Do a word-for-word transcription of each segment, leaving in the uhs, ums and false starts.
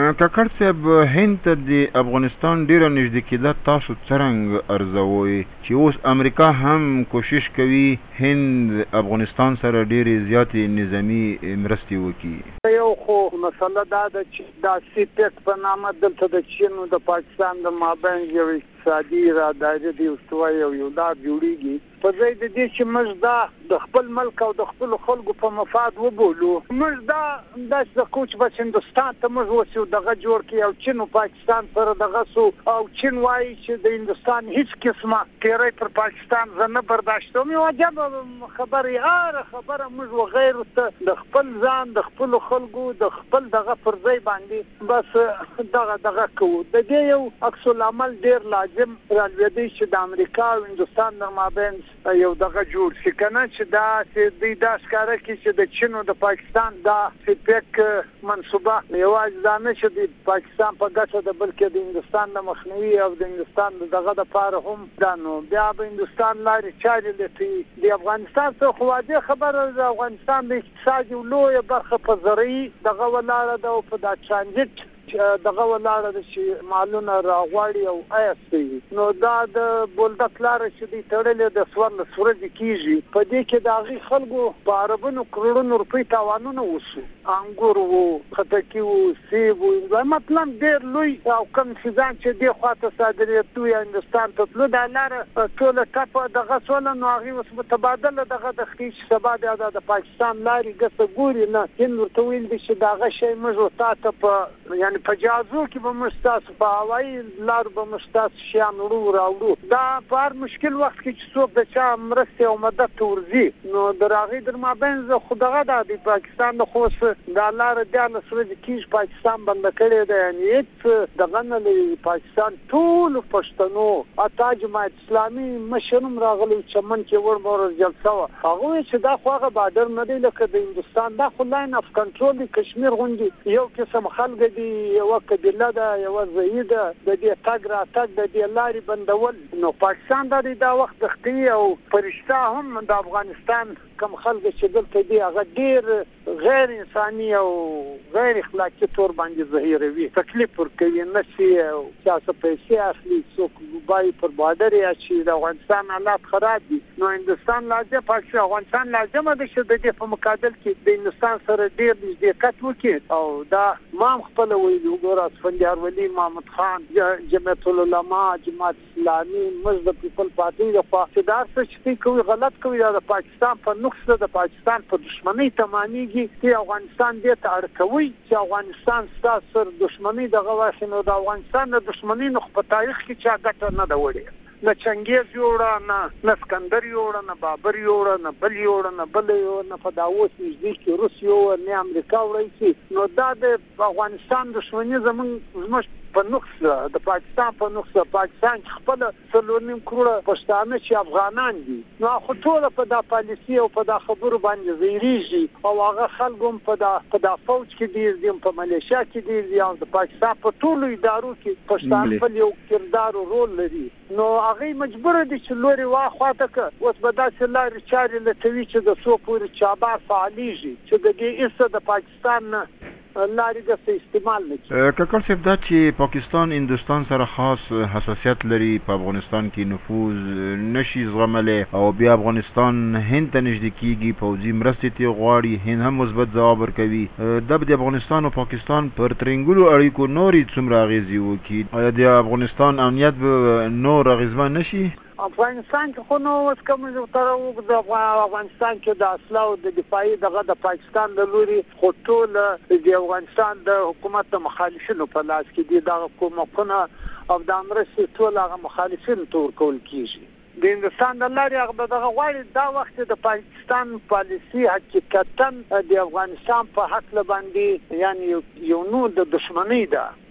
کاکړ صاحب هند ته د افغانستان ډیره نږدې کېده تاسو څرنګه ارزوئ چې اوس امریکا هم کوشش کوي هند افغانستان سره ډیرې زیاتې نظامي مرستې وکړي؟ یو خو مسله دا ده چې دا سی پیک په نامه دلته د چین او د پاکستان د مابین یو اقتصادي راداري د استوایي او یو لار جوړیږي په ځای د دې چې موږ دا د خپل ملک او د خپل خلکو په مفاد وبولو موږ دا داسې د کوچ بس هندوستان ته موږ اوس یو دغه جوړ کړي او چین او پاکستان سره دغه سو او چین وایي چې د هندوستان هیڅ قسمه تیری پر پاکستان زه نه برداشتوم. یو عجبه خبرې هره خبره موږ وغیرو ته د خپل ځان د خپلو خلکو د خپل دغه پر ځای باندې بس دغه دغه کوو. د دې یو عکس العمل ډېر لازم رالوېدی چې د امریکا او هندوستان در مابین یو دغه جوړ شي که نه چې دا چې دوی دا ښکاره کړي چې د چین او د پاکستان دا سپیک منصوبه یوازې دا نه چې د پاکستان په ګټه ده بلکې د هندوستان د مخنیوي او د هندوستان د دغه دپاره هم دا نو بیا به هندوستان لارې چارې لټوي. د افغانستان څخه خو واضح خبره د افغانستان د اقتصاد یو لویه برخه په زرعي دغه ولاړه ده او په دا ټرانزیټ دغه ولاړه ده چې مالونه راغواړي او ایستي نو دا د بولدک لاره چې دوی تړلې د څوارلس ورځې کېږي په دې کې د هغې خلکو په عربونو کروړونو روپۍ تاوانونه وشو. انګور وو، خټکي وو، سیب وو، مطلب ډېر لوی او کوم څیزان چې دې خواته صادرېدو یا هندوستان ته تلو دا لاره ټوله ټپه دغه شوله نو هغې اوس متبادله دغه د ښکي چې سبا بیا د پاکستان لارې ګسه ګوري نه هند ورته ویل دي چې د هغه شی موږ تا ته په یعنې په جازو کې به موږ ستاسو په هوایي لارو به موږ ستاسو شیان وړو راوړو. دا په هر مشکل وخت کې چې څوک د چا مرستې او مدد ته ورځي نو د هغې در مابین زه خو دغه ده د پاکستان د خو اوس دا لاره دیارلس ورځې کېږي پاکستان بنده کړې ده یعنې هېڅ دغه نه لري. پاکستان ټولو پښتنو حتی جماعت اسلامي مشر هم راغلی چمن کې ور مورز جلسه وه هغه وایي چې دا خو هغه بادر نه دی لکه د هندوستان دا خو لاین اف کنټرول دی کشمیر غوندې یو قسم خلک دي یوه قبیله ده یوه ځایي ده د دې تګ راتګ د دې لارې بندول نو پاکستان دا دی دا وخت د ښکي او فرشته هم د افغانستان کم خلک چې دلته دي هغه ډېر غیر انساني او غیر اخلاقي طور باندې ظاهروي تکلیف ورکوي نه چې چا څه پیسې اخلي څوک وایي پر بارډر یا چې د افغانستان حالات خراب دي نو هندوستان لازم پاکستان افغانستان لازمه ده چې د دې په مقابل کې د هندوستان سره ډېر نږدېکت وکړي او دا ما هم خپله ویلي وګوره اسفندیار ولي محمد خان جمعیت العلما جماعت اسلامي موږ د پیپل پارټۍ لخوا چې دا څه چې دوی کوي غلط کوي دا د پاکستان په نقص د پاکستان په دشمنۍ تمامېږي چې افغانستان دې ته اړ کوي چې افغانستان ستاسو سره دشمنۍ دغه واخلي نو د افغانستان د دشمنۍ نو په تاریخ کې چا ګټه نه ده وړې نه چنګیز یوړه نه نه سکندر یوړه نه بابر یوړه نه بل یوړه نه بل یوړه نه په دا اوس نږدې کې روس یوړه نه امریکا وړی شي نو دا د افغانستان دشمني زموږ زموږ په نقص د پاکستان په نقص پاکستان خپله څلور نیم کروړه پښتانه چې افغانان دي نو خو ټوله په دا پالیسي او په دا خبرو باندې ځایریږي او هغه خلک هم په دا په دا فوج کې ډېر دي په ملیشیا کې ډېر دي او د پاکستان په ټولو ادارو کې پښتانه خپل یو کردار او رول لري نو هغې مجبوره دي چې لورې واخواته که اوس به داسې لارې چارې لټوي چې د څو پورې چابهار فعالېږي چې د دې هېڅ د پاکستان نه لارې داسې استعمال نه کړي. کاکړ صاحب دا چې پاکستان هندوستان سره خاص حساسیت لري په افغانستان کې نفوذ نشي زغملی او بیا افغانستان هند ته نږدې کېږي پوځي مرستې ترې غواړي هند هم مثبت ځواب ورکوي دا به د افغانستان او پاکستان پر ترنګلو اړیکو نورې څومره اغېزې وکړي آیا د افغانستان امنیت به نور اغېزمن نشي؟ افغانستان کې خو نو اوس کوم تر د افغانستان کې د اسلحو د دفاعي دغه د پاکستان د لوري خو ټول د افغانستان د حکومت د مخالفینو په لاس کې دي دغه کومکونه او د مرستې ټول هغه مخالفینو ته ورکول کېږي د هندوستان د لارې هغه دغه غواړي دا وخت د پاکستان پالیسي حقیقتا د افغانستان په حق باندې یعنی یو نوع د دشمنۍ ده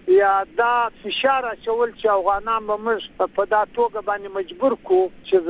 یا دا فشار اچول چې افغانان به موږ په دا توګه باندې مجبور کو چې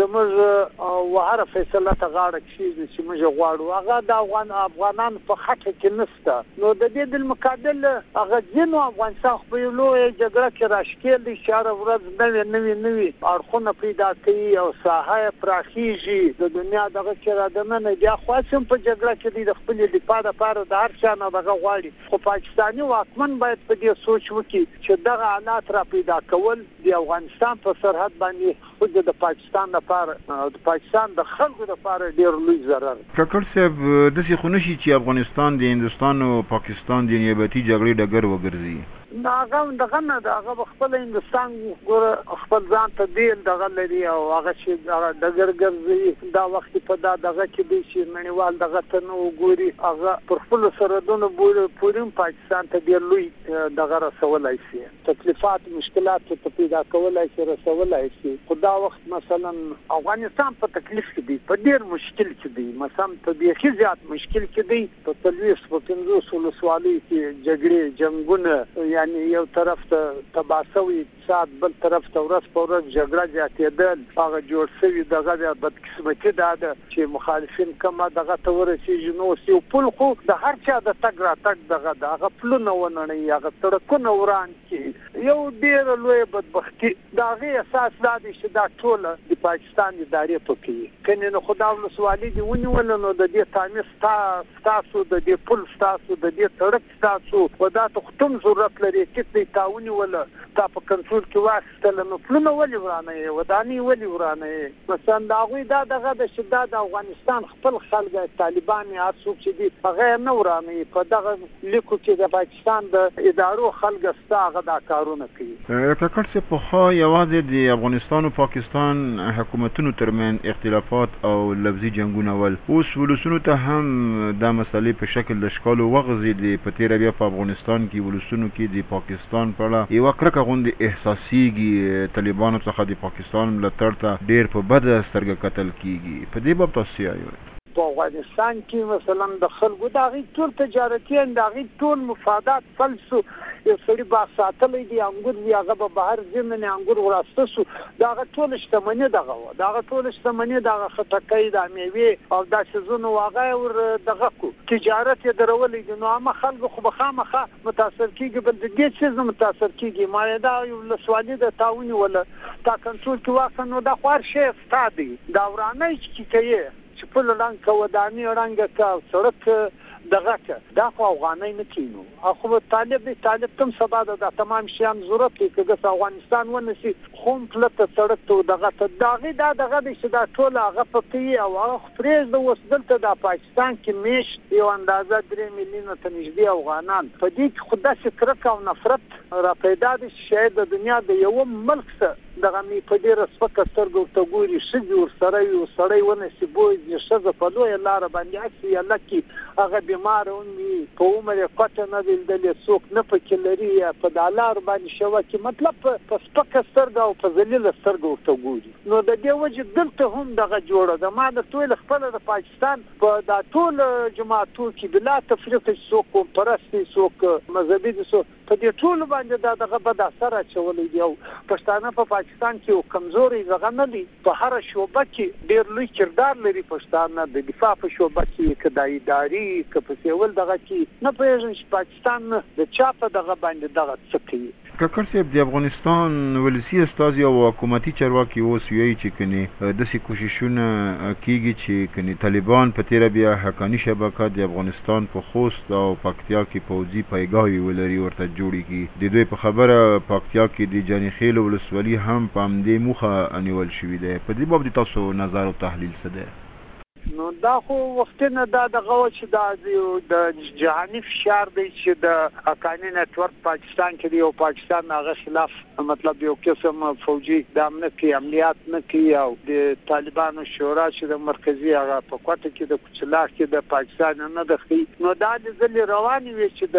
زموږ وهره فیصله ته غاړه کېږدي چې موږ غواړو هغه د افغان افغانانو په خټه کې نشته. نو د دې بالمقابل هغه ځینو افغانستان خو په یو لویه جګړه کې راښکېل دی چې هره ورځ نوې نوې نوې اړخونه پیدا کوي او ساحه یې پراخېږي د دنیا دغه کې را دننه بیا خو هم په جګړه کې دی د خپلې دفاع دپاره د هر چا نه دغه غواړي خو پاکستاني واکمن باید په دې سوچ وکړي چې دغه حالات را پیدا کول د افغانستان په سرحد باندې خود د پاکستان لپاره د پاکستان د خلکو لپاره ډېر لوی ضرر. کاکړ صاحب داسې خو نشي چې افغانستان د هندوستان او پاکستان د نیابتي جګړې ډګر وګرځي؟ دا هغه دغه نه ده هغه خپل هندوستان ګوره خپل ځان ته بیل دغه لري او هغه چې هغه ډګر ګرځي دا وخت په دا دغه کې دی چې نړیوال دغه ته نه وګوري هغه پر خپلو سرحدونو پورې هم پاکستان ته ډېر لوی دغه رسولی شي تکلیفات مشکلات ته پیدا کولی شي رسولی شي خو دا وخت مثلا افغانستان په تکلیف کې دی په ډېر مشکل کې دی مثلا په بیخي زیات مشکل کې دی په څلوېښت په پنځوس ولسوالیو کې جګړې جنګونه یعنی یو طرف ته تباه شوی اقتصاد بل طرف ته ورځ په ورځ جګړه زیاتېدل هغه جوړ شوي دغه بیا بدقسمتي دا ده چې مخالفین کومه دغه ته ورسېږي نو اوس یو پل خو د هر چا د تګ راتګ دغه ده هغه پلونه ونړوي هغه سړکونه وران کړي یو ډېره لویه بدبختي د هغې اساس دا دی چې دا ټوله د پاکستان ادارې پکې کنې نو خو دا ولسوالي دې ونیوله نو د دې تعمیر ستاسو د دې پل ستاسو د دې سړک ستاسو و دا ته خو تم ضرورت لري چې دی تا ونیوله تا په کنټرول کې واخیستله نو پلونه ولې ورانه یې ودانۍ ولې ورانه یې مثلا د هغوی دا دغه ده چې دا د افغانستان خپل خلک طالبان یې هر څوک چې دي هغه یې نه ورانه یې په دغه لیکو کې د پاکستان د ادارو خلک شته هغه دا کارونه کوي. کاکړ صاحب پخوا یوازې د افغانستان او پاکستان حکومتونو ترمنځ اختلافات او لفظي جنګونه ول اوس ولسونو ته هم دا مسئلې په شکل د شکالو وغځېدې په تېره بیا په افغانستان کې ولسونو کې د پاکستان په اړه یوه کرکه غوندې احساسېږي طالبانو څخه د پاکستان ملاتړ ته ډېر په بده سترګه کتل کېږي په دې باب تاسو څه وایئ؟ په افغانستان کې مثلا د خلکو د هغوی ټول تجارتیان د هغوی ټول مفادات فل شو یو سړي باغ ساتلی دی انګور وي هغه به بهر ځي منې انګور وراسته شو د هغه ټوله شتمني دغه وه د هغه ټوله شتمني د هغه خټکۍ د مېوې او دا څیزونه وو هغه یې ور دغه کړو تجارت یې درولی دی نو عامه خلکو خو به خامخا متاثر کېږي بل د دې څیز نه متاثر کېږي ما یې دا یو ولسوالي د تا ونیوله تا کنټرول کې واخله نو دا خو هر شی ستا دی دا ورانۍ چې کوې چې پل رنګ که ودانۍ رنګه که او سړک دغه که دا خو افغانۍ نه کینو خو طالب دی طالب تم سبا د دا تمام شیان ضرورت دی که ګس افغانستان ونسي خو هم پلته سړک ته دغه ته د هغې دا دغه دی چې دا ټوله هغه پکوي او هغه خو پرېږده اوس دلته دا پاکستان کې میشت یو اندازه درې میلیونه ته نږدې افغانان په دې کې خو داسې کرکه او نفرت را پیدا دی چې شاید د دنیا د یوه ملک څخه دغه مې په ډېره سپکه سترګه ورته ګوري ښځې ورسره وي سړی ونسي بوځي ښځه په لویه لاره باندې عکس یې لکي هغه بیماره هم وي په عمر یې کوټه نه دی لیدلې څوک نه پکې لري یا په دا لار باندې شوکې مطلب په سپکه سترګه او په ذلیله سترګه ورته ګوري نو د دې وجې دلته هم دغه جوړه ده ما د ټول خپله د پاکستان په دا ټول جماعتو کې بلا تفریق څوک قوم پرست دي څوک مذهبي دي څوک په دې ټولو باندې دا دغه بد اثر اچولی دی او پښتانه په پاکستان کې یو کمزوري دغه نه دي په هره شعبه کې ډېر لوی کردار لري پښتانه د دفاع په شعبه کې که د اداري که په سیول دغه کې نه پوهېږم چې پاکستان د چا په دغه باندې دغه څه کوي. کاکړ صاحب د افغانستان ولسي استازي او حکومتي چارواکي اوس وایي چې کنې داسې کوششونه کېږي چې کنې طالبان په تېره بیا حقاني شبکه د افغانستان په خوست او پکتیا کې پوځي پیګاوې ولري ورته جوړې کړي د دوی په خبره پکتیا کې د جاني خیل ولسوالي هم په همدې موخه نیول شوي دی په دې باب د تاسو نظر او تحلیل څه دی؟ نو دا خو وختونه دا دغه و چې دا د جهاني فشار دی چې د حقاني نیټورک پاکستان کې دی او پاکستان هغه خلاف مطلب یو قسم فوجي اقدام نه کوي عملیات نه کوي او د طالبانو شورا چې د مرکزي هغه په کوټه کې د کوچلاک کې د پاکستان نه دخلي نو دا د ځلې روانې وي چې د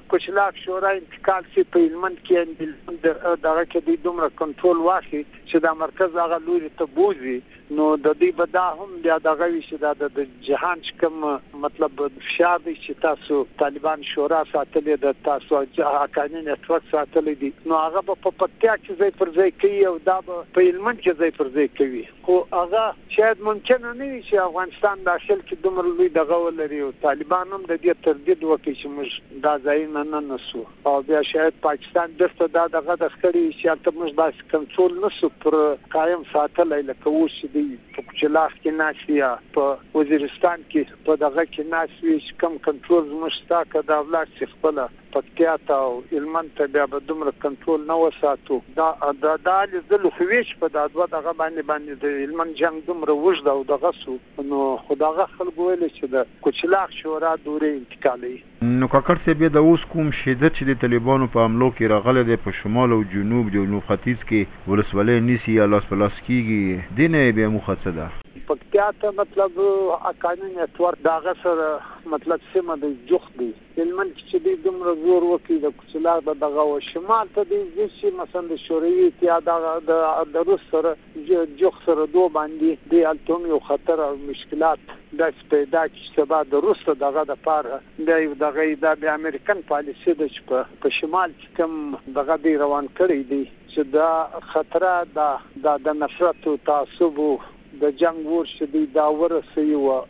کوچلاک شورا انتقال شي په هلمند کې دغه کې دوی دومره کنټرول واخلي چې د مرکز هغه لوري ته بوځي نو د دې به دا هم بیا دغه وي چې دا د جهان چې کوم مطلب فشار دی چې تاسو طالبان شورا ساتلې د تاسو حقاني نتورک ساتلې دي نو هغه به په پکتیا کې ځای پر ځای کوي او دا به په هلمند کې ځای پر ځای کوي خو هغه شاید ممکن نه وي چې افغانستان داخل کې دومره لوی دغه ولري او طالبان هم د دې تردید وکړي چې موږ دا ځایونه نه نسو او بیا شاید پاکستان درته دا دغه د خړې چې ته موږ داسې کنټرول نسو پر قایم ساتلای لکه اوس چې په کوچلاخ کې ناشیا په وزیرستان کې په دغه کې ناشوي چې کم کنټرول زموږ ستا که دا ولاړ چې خپله پکتیا ته او هلمند ته بیا به دومره کنټرول نه وساتو دا دا دا لیدلو خو ویش په دا دوه دغه باندې باندې د هلمند جنګ دومره اوږده او دغه سو نو خو دغه خلکو ویلې چې د کوچلاخ شورا دورې انتقالوي نو کاکړ صاحب د اوس کوم شدت چې د طالبانو په حملو کې راغلی دی په شمال او جنوب جنوب ختیځ کې ولسوالۍ نیسي یا لاس په لاس کېږي دې نه یې بیا موخه څه ده پکتیا ته مطلب حقاني نتورک د هغه سره مطلب سیمه دی جوخت دی هلمند کې چې دوی دومره زور وکړي د کوچلاخ د دغه و شمال ته دی ځي چې مثلا د شوروي اتحاد د روس سره جوخت سره دو باندې دی هلته هم یو خطر او مشکلات داسې پیدا کړي چې سبا د روس دغه دپاره دا یو دغه دا د امریکن پالیسي ده چې په شمال کې کوم دغه دی روان کړی دی چې دا خطره دا د نفرت او تعصب د جنګ ور شدي دا ورسوي و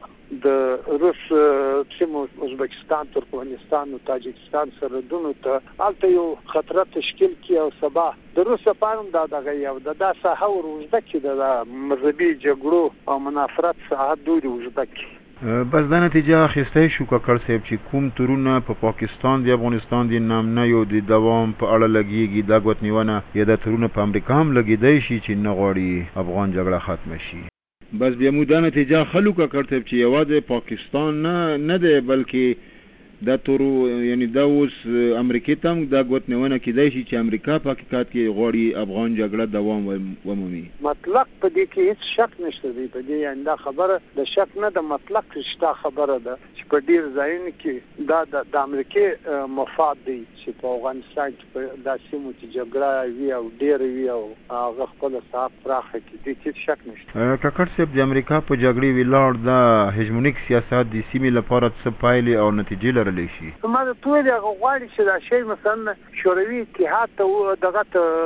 د روس سیمو ازبکستان ترکمنستان او تاجکستان سرحدونو ته هلته یو خطر تشکیل کړي او سبا د روس لپاره هم دا دغه یو د دا ساحه ورزده چې د مذهبي جګړو او منافرت ساحه دوی ورزده کړي بس دا نتیجه اخیستی شو کاکړ صاحب چې کوم تورونه په پاکستان د افغانستان د نامنیو د دوام په اړه لګیږي دا ګوتنیونه یا دا تورونه په امریکا هم لګیدی شي چې نه غواړي افغان جګړه ختمه شي بس بیا مو دا نتیجه خلو کاکړ صاحب چې یوازې پاکستان نه نه دی بلکې دا تورو یعنی دا اوس امریکې ته هم دا ګوتنیونه کیدای شي چې امریکا په حقیقت کې غواړي افغان جګړه دوام ومومي مطلق په دې کې هیڅ شک نشته دی په دې یعنی دا خبره د شک نه د مطلق رشته خبره ده چې په ډیر ځایونو کې دا د امریکې مفاد دی چې په افغانستان کې په داسې سیمو کې جګړه وي او ډېره وي او هغه خپله ساحه پراخه کړي دې کې هیڅ شک نشته کاکړ صاحب د امریکا په جګړې ولاړ دا هژمونیک سیاست د سیمې لپاره څه پایلې او نتیجې لري شي ما د ټول هغه غواړي چې دا شی مثلا شوروي اتحاد ته دغه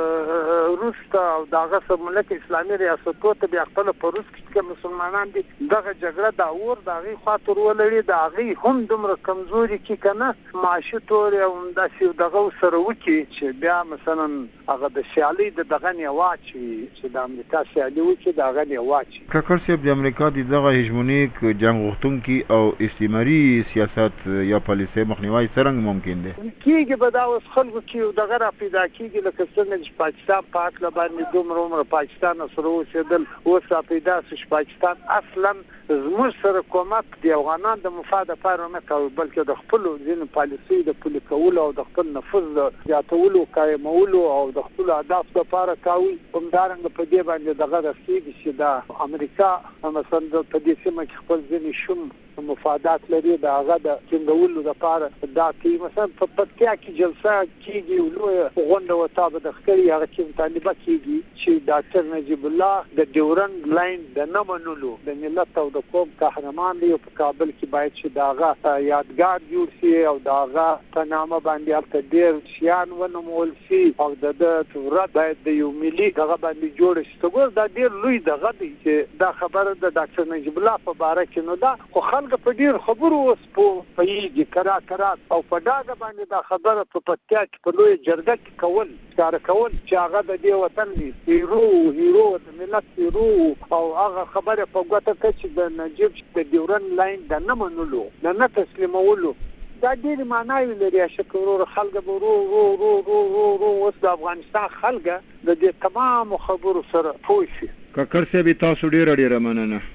ته روس ته او دغه سره ملت اسلامي ریاستو ته بیا خپل په روس کې مسلمانان دي دغه جګړه دا اور د هغې خاطر ولري د هغې هم دومره کمزوري کې که نه معاشي طور او همداسې دغه سره وکړي چې بیا مثلا هغه د سیالۍ د دغه نه واچوي چې د امریکا سیالي وکړي د هغه نه واچوي کاکړ صاحب د امریکا د دغه هژمونیک جنګ غوښتونکي او استعماري سیاست یا پالیسۍ مخنیوی څرنګه ممکن دی کېږي به دا اوس خلکو کې دغه را پیدا کېږي لکه څنګه چې پاکستان په هکله باندې دومره عمره پاکستان سره اوسېدل اوس را پیدا شو چې پاکستان اصلا زموږ سره کومک د افغانانو د مفاد لپاره نه کوي بلکې د خپلو ځینو پالیسیو د پلي کولو او د خپل نفوذ د زیاتولو قایمولو او د خپلو اهدافو لپاره کوي همدارنګه په دې باندې دغه رسېږي چې دا امریکا مثلا په دې سیمه کې خپل ځینې شوم مفادات لري د هغه د ټینګولو لپاره دا کوي مثلا په پکتیا کې جلسه کېږي لویه غونډه وتابه د ښکري هغه کې مطالبه کېږي چې ډاکټر نجیب الله د ډیورنډ لاین د نه منلو د ملت او د قوم قهرمان دی په کابل کې باید چې د هغه یادګار جوړ شي او د هغه په نامه باندې هلته ډېر شیان ونومول شي او د ده ورځ باید د یو ملي دغه باندې جوړه شي ته ګوره دا ډېر لوی دغه دی چې دا خبره د ډاکټر نجیب الله په باره کې نو دا خو خلک په ډېر خبرو اوس پوهېږي کرا کرا او په ډاګه باندې دا خبره په پکتیا کې په لویه جرګه کې کول ښکاره کول چې هغه د دې وطن دی هیرو هیرو د ملت هیرو او هغه خبره په ګوته کړه چې د نجیب د ډیورنډ لاین د نه منلو د نه تسلیمولو دا ډېرې معناوې لري اشک ورور خلک به ورو ورو ورو ورو ورو ورو اوس د افغانستان خلک د دې تمامو خبرو سره پوه شي کاکړ صاحب تاسو ډېره ډېره مننه